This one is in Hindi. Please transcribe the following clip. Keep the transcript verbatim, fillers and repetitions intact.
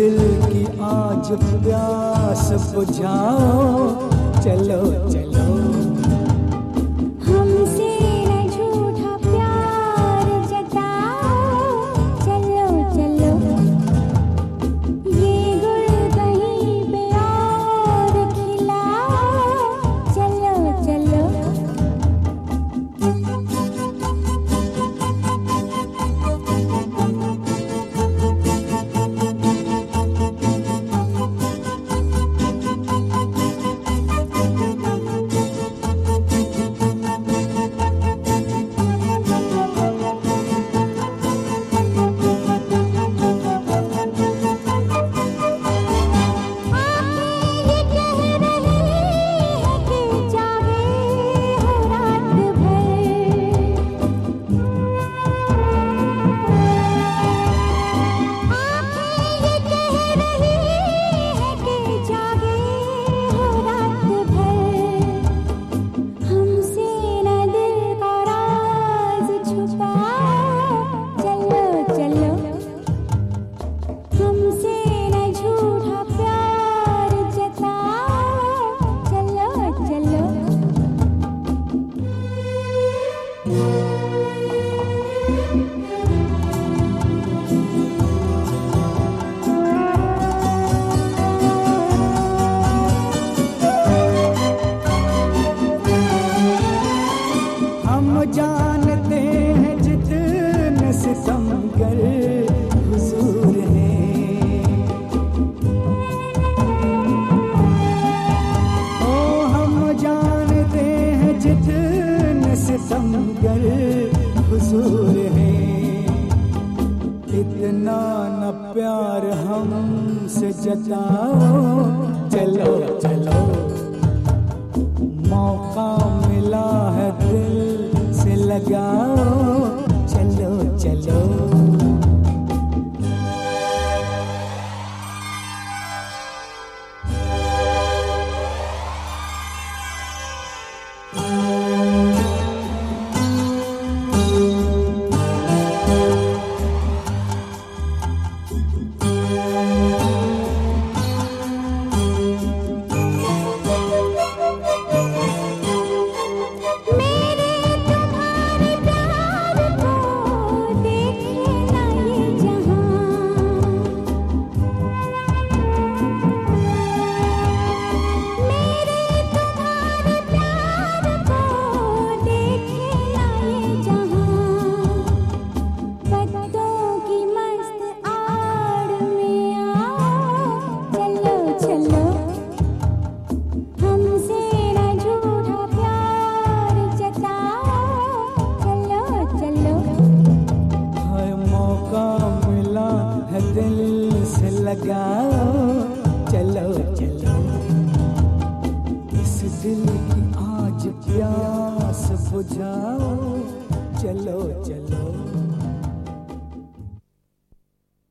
दिल की आज प्यास बुझाओ, चलो चलो। हमसे न झूठा प्यार जताओ, चलो चलो। ये गुल कहीं पे और खिलाओ, चलो चलो। जानते हैं जितने सितमगर हुजूर हैं, ओ हम जानते हैं जितने सितमगर हुजूर हैं। इतना न प्यार हमसे जताओ, चलो चलो। मौका मिला है दिल से लगाओ, चलो चलो। दिल से लगाओ, चलो चलो। इस दिल की आज प्यास बुझाओ, चलो चलो।